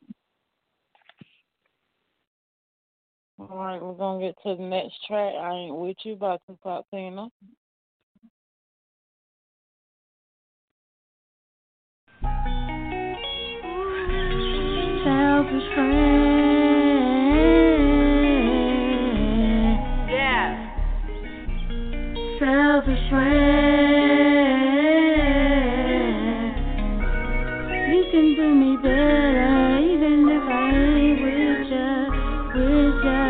All right, we're going to get to the next track. I Ain't With You by Tupac Tina. Selfish friend. Yeah. Selfish friend. You can do me better even if I ain't with ya, with ya.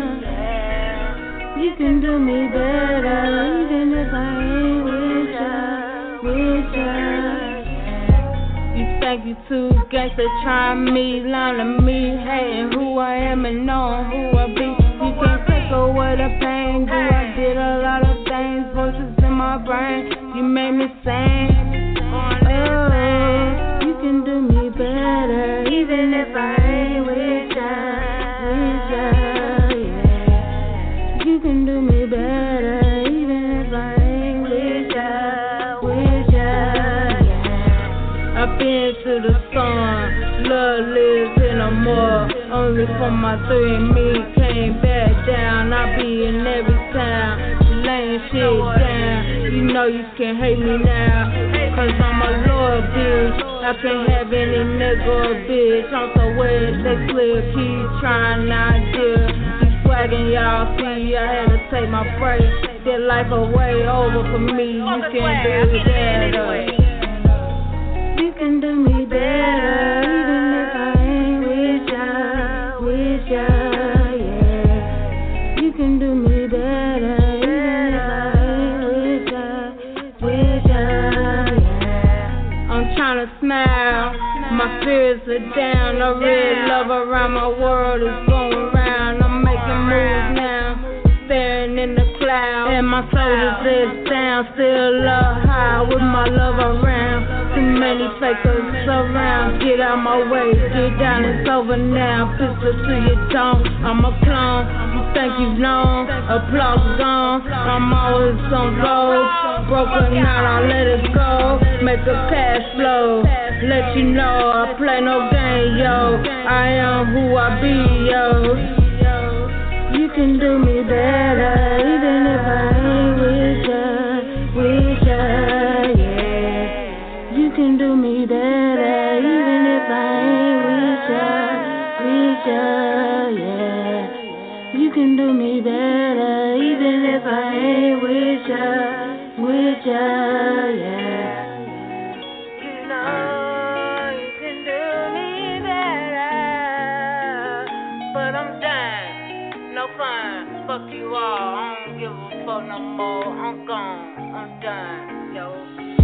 You can do me better even if I ain't with ya, with ya. You think you too gangsta, trying me, lying to me, hating who I am and knowing who I be. You can't take away the pain, do I did a lot of things, voices in my brain, you made me sing. Oh, you can do me better even if I ain't with ya, with ya, yeah. You can do me better even if I ain't with ya, with ya, yeah. I've been to the sun, love lives in a more. Only for my three and me, came back down. I be in every town, laying shit down. You know you can hate me now, cause I'm a loyal bitch. I can't have any nigga or bitch. I'm so weird, they slip, keep trying not to. Keep swagging, y'all see, I had to take my break. Get life away over for me, you can do better. You can do me better even if I ain't with ya, with ya, yeah. You can can do me better, even if I ain't with ya, with ya, yeah. I'm tryna smile, my spirits are down. The red love around my world is going round. I'm making moves now, staring in the clouds, and my soldiers live down. Still love high with my love around. Too many fakers around. Get out my way, get down, it's over now. Pistol to your dome, I'm a clone. You think you've known, applause gone. I'm always on road. Broken out, I let it go. Make a cash flow. Let you know I play no game, yo. I am who I be, yo. You can do me better, even if I ain't with ya, with ya, yeah. You can do me better, even if I ain't with ya, with ya, yeah. You can do me better, even if I ain't with ya, with ya, yeah. You know you can do me better, but I'm done, no fun, fuck you all, I don't give a fuck no more, I'm gone, I'm done, yo.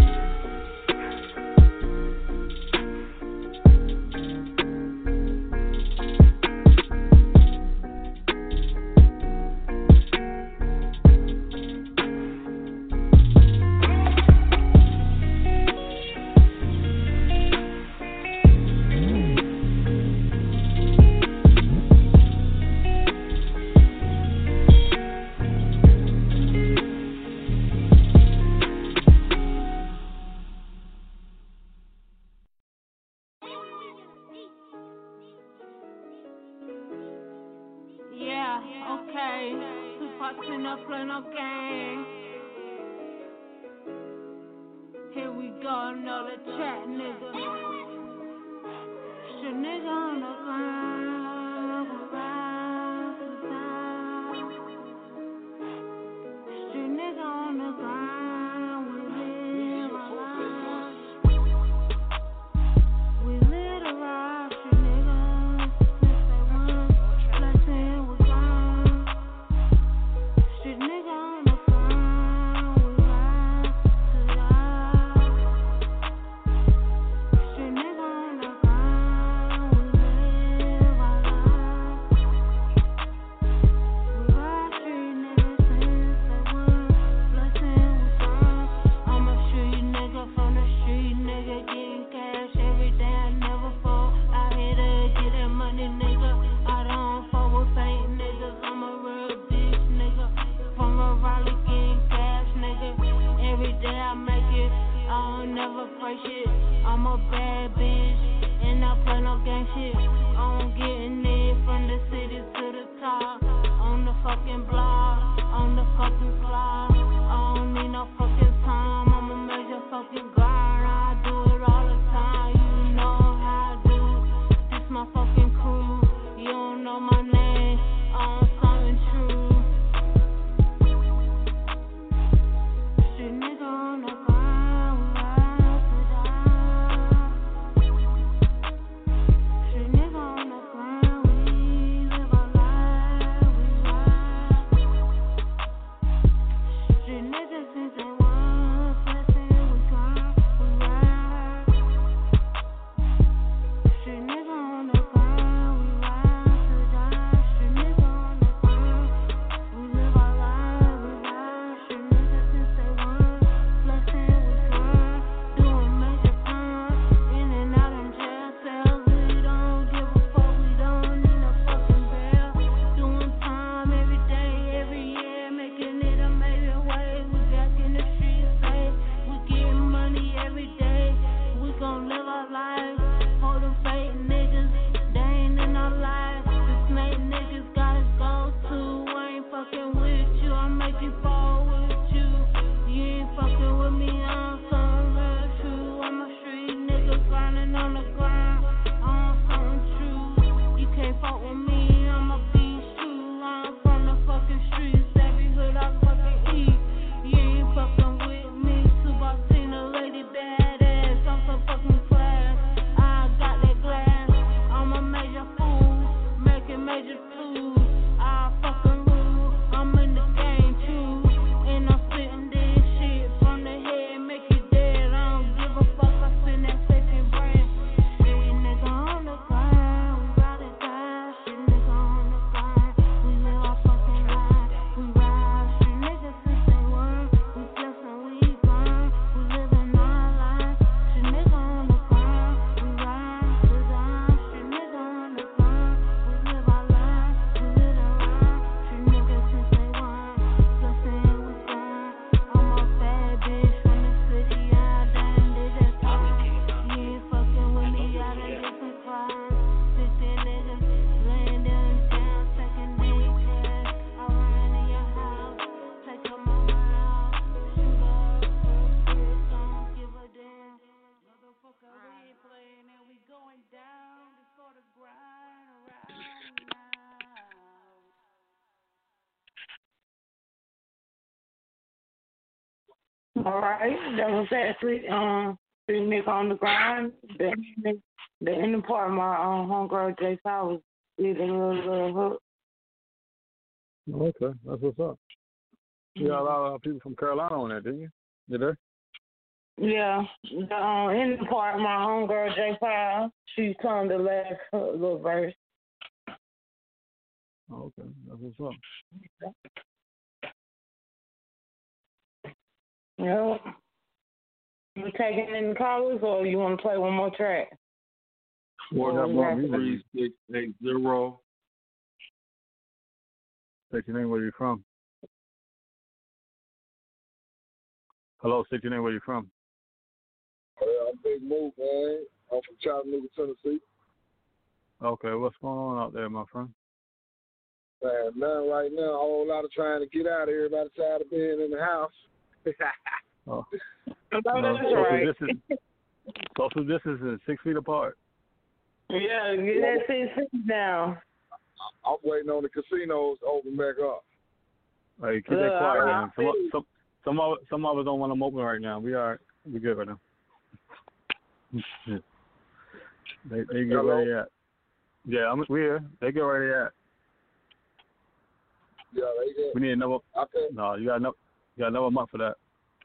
Play no game. Here we go, another chat, nigga. Shit, nigga on the ground, we rise to die. Shit, nigga on the ground, we live our lives. We live a life, shit, nigga. Since they want blessing, we gone. Shit, nigga on the ground, we rise to die. Shit, nigga on the ground, we live our lives. We ride street niggas since they want blessing, we gone. I'm a street nigga from the street, nigga getting cash every day, I never fall. Out here to get that money, nigga. I don't fuck with fake niggas, I'm a real bitch, nigga. From a Raleigh getting cash, nigga. Every day I make it, I don't never play shit. I'm a bad bitch, and I play no gang shit. I'm getting it from the city to the top. On the fucking block, on the fucking clock. I don't need no fucking time, I'm a major fucking grind. I do it all the time, you know how I do. This my fucking crew, you don't know my name, I'm something true. Shit, nigga on the ground, we rise to die. Shit, nigga on the ground, we live our life, we ride. Shit, nigga since they want blessing, we gone, we ride. Shit, nigga on the ground, we rise to die. Shit, nigga on the ground, we live our life, we ride. Shit, nigga since they want blessing, we gone. Doing major crimes, in and out in jail cells. We don't give a fuck, we don't need no fucking bail. Doing time every day, every year, making it a major way. We back in the streets, safe. We getting money every day. We gon' live our lives. For them fake niggas, they ain't in our lives. The snake niggas got us go too. I ain't fucking with you, I make you fall with you. You ain't fucking with me, I'm something real true. I'm a street nigga grinding on the ground. I'm something true. You can't fuck with me, I'm a beast too. I'm from the fucking streets, every hood I fucking eat. You ain't fucking with me, Subatina, lady badass. I'm so fucking class. I got that glass. I'm a major fool, making major food. I fucking rule. I'm All right, that was actually um Big Nick on the grind. The the ending part of my um homegirl J Five was did a little, little hook. Okay, that's what's up. You got a lot of people from Carolina on that, didn't you? You there? Yeah, the um, ending part of my homegirl J Five, she sung the last hook, little verse. Okay, that's what's up. Yeah. You taking any callers, or you want to play one more track? Four three six eight zero. State your name, where you from? Hello, state your name, where you from? Yeah, I'm Big Move, man. I'm from Chattanooga, Tennessee. Okay, what's going on out there, my friend? Man, none right now. A whole lot of trying to get out of here by the time of being in the house. Oh. No, No, that's social right. distance, social distance is six feet apart. Yeah, get that six feet down. I'm waiting on the casinos to open back up. Hey, keep Yeah, that quiet, I man. Some, see. some, some of some of us don't want them open right now. We are, we good right now. they they get Hello? where they at. Yeah, I'm we here. They get where they at. Yeah, they get. We need another. Okay. No, you got another. You got another month for that.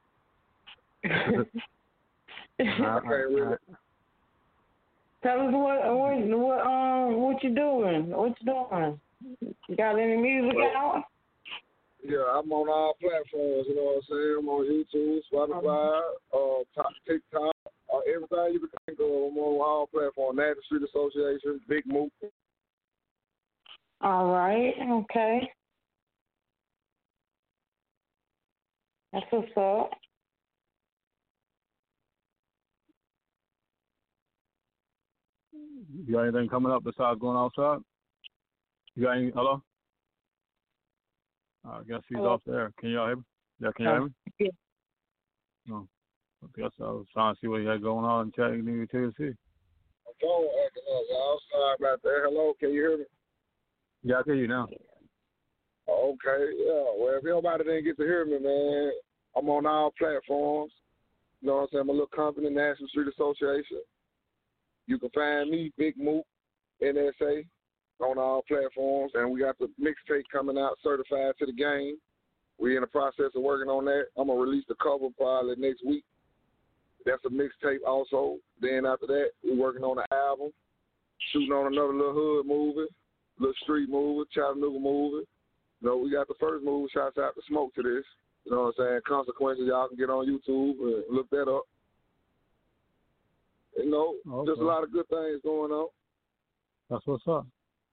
I can't really. Tell us what what what um what you doing? What you doing? You got any music out? Yeah, I'm on all platforms. You know what I'm saying? I'm on YouTube, Spotify, uh, Top- TikTok, uh, everything you can think of. I'm on all platforms. National Street Association, Big Move. All right, okay. That's what's up. You got anything coming up besides going outside? You got any? Hello? Uh, I guess he's Hello? off there. Can y'all hear me? Yeah, can you hear me? Yeah. No. I guess I was trying to see what you had going on in Chattanooga, Tennessee. My phone acting up, y'all. Sorry about that. Hello, can you hear me? Yeah, I can hear you now. Okay, yeah. Well, if nobody didn't get to hear me, man, I'm on all platforms. You know what I'm saying? I'm a little company, National Street Association. You can find me, Big Mook, N S A, on all platforms. And we got the mixtape coming out, Certified to the Game. We're in the process of working on that. I'm going to release the cover probably next week. That's a mixtape also. Then after that, we're working on the album, shooting on another little hood movie, little street movie, Chattanooga movie. You know, we got the first movie, Shouts Out to Smoke to this. You know what I'm saying? Consequences, y'all can get on YouTube and look that up. You know, Okay. just a lot of good things going on. That's what's up.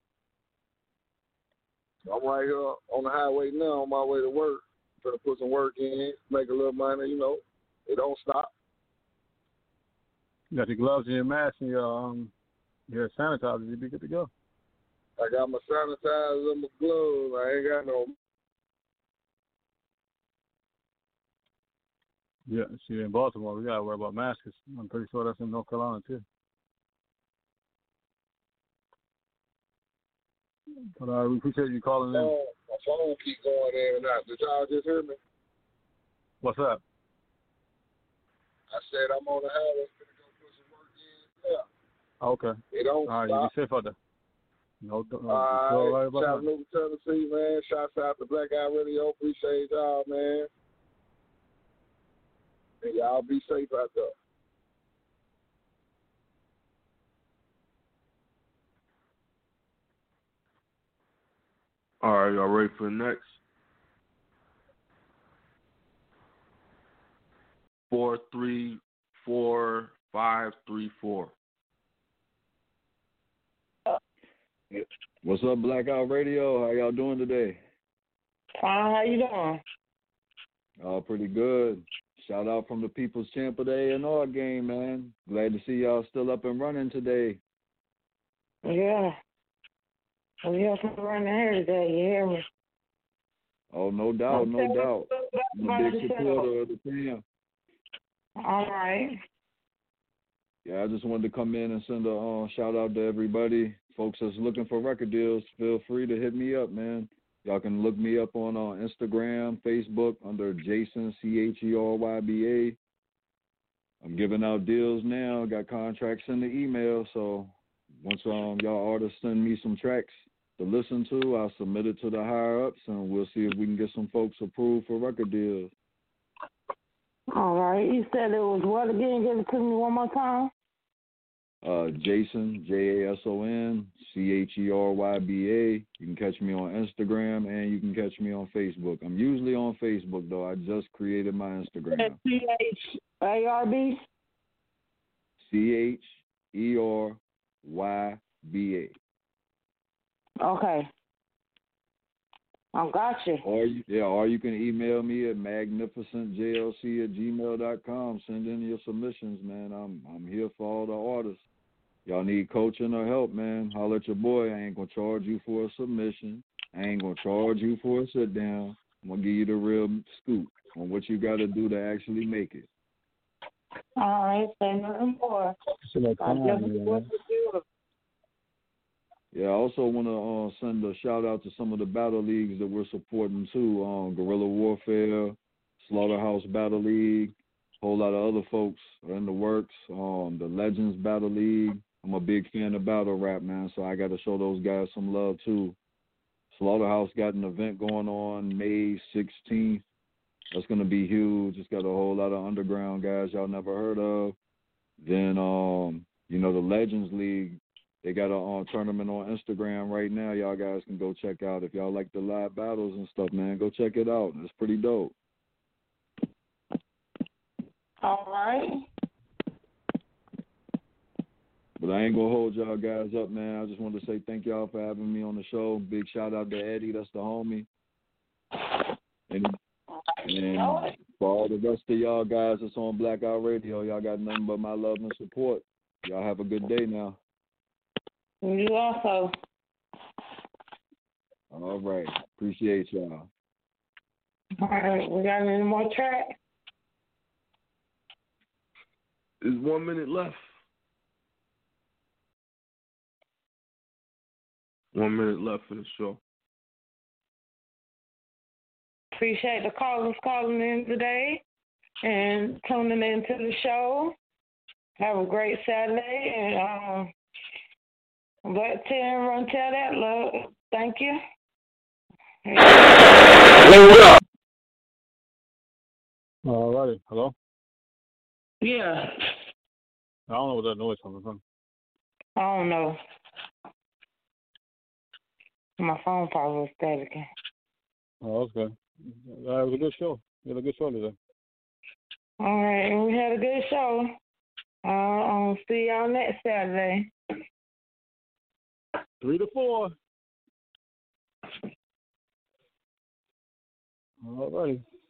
I'm right here on the highway now on my way to work. Gonna put some work in, make a little money, you know. It don't stop. You got your gloves and your mask and your um your sanitizer. You'll be good to go. I got my sanitizer and my gloves. I ain't got no. Yeah, see, in Baltimore, we got to worry about masks. I'm pretty sure that's in North Carolina, too. But uh, we appreciate you calling in. Oh, my phone keep going in and out. Did y'all just hear me? What's up? I said I'm on the highway. Gonna go put some work in. Yeah. Okay. It don't All right, stop. you be safe out there. No, no, All all right, right about that. Chattanooga, Tennessee, man. Shouts out to Black Eye Radio. Appreciate y'all, man. And y'all be safe out there. All right, y'all ready for the next? Four three four five three four. What's up, Blackout Radio? How y'all doing today? Fine, how you doing? Oh, pretty good. Shout out from the People's Champ of the A and R game, man. Glad to see y'all still up and running today. Yeah. We have to run here today, you hear me? Oh, no doubt, no Okay. doubt. I'm a big supporter of the team. All right. Yeah, I just wanted to come in and send a uh, shout out to everybody. Folks that's looking for record deals, feel free to hit me up, man. Y'all can look me up on uh, Instagram, Facebook under Jason, C H E R Y B A. I'm giving out deals now. Got contracts in the email. So once um y'all artists send me some tracks to listen to, I'll submit it to the higher-ups, and we'll see if we can get some folks approved for record deals. All right. You said it was what again? Give it to me one more time. Uh, Jason, J A S O N, C H E R Y B A. You can catch me on Instagram, and you can catch me on Facebook. I'm usually on Facebook, though. I just created my Instagram. C H A R B? C H E R Y B A. Okay. I got you. Or you, yeah, or you can email me at magnificent j l c at gmail dot com. Send in your submissions, man. I'm I'm here for all the artists. Y'all need coaching or help, man, holler at your boy. I ain't gonna charge you for a submission. I ain't gonna charge you for a sit down. I'm gonna give you the real scoop on what you gotta do to actually make it. All right, say nothing more. Yeah, I also want to uh, send a shout out to some of the battle leagues that we're supporting too. Um, Guerrilla Warfare, Slaughterhouse Battle League, a whole lot of other folks are in the works. Um, the Legends Battle League. I'm a big fan of battle rap, man, so I got to show those guys some love too. Slaughterhouse got an event going on May sixteenth. That's going to be huge. It's got a whole lot of underground guys y'all never heard of. Then, um, you know, the Legends League, they got a uh, tournament on Instagram right now. Y'all guys can go check out. If y'all like the live battles and stuff, man, go check it out. It's pretty dope. All right. But I ain't going to hold y'all guys up, man. I just wanted to say thank y'all for having me on the show. Big shout out to Eddie. That's the homie. And, and for all the rest of y'all guys that's on Blackout Radio, y'all got nothing but my love and support. Y'all have a good day now. You also. All right. Appreciate y'all. All right. We got any more tracks? There's one minute left. One minute left for the show. Appreciate the callers calling in today and tuning in to the show. Have a great Saturday, and um, let Tim run tell that love. Thank you. Hold up. All righty. Hello? Yeah. I don't know what that noise coming from. I don't know. My phone probably was static. Oh, okay. Uh, it was a good show. We had a good show today. All right, and we had a good show. Uh, I'll see y'all next Saturday. Three to four. All righty.